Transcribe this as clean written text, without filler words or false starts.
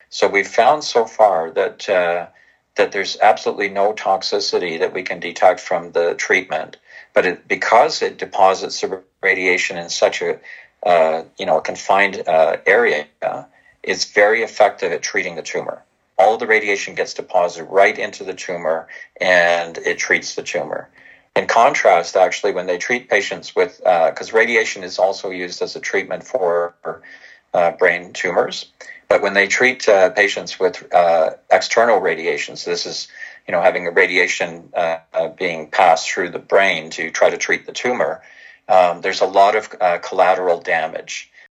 So we've found so far that that there's absolutely no toxicity that we can detect from the treatment, but because it deposits the radiation in such a confined area, it's very effective at treating the tumor. All of the radiation gets deposited right into the tumor, and it treats the tumor. In contrast, actually, when they treat patients with, because radiation is also used as a treatment for brain tumors, but when they treat patients with external radiation, so this is, having a radiation being passed through the brain to try to treat the tumor, there's a lot of collateral damage.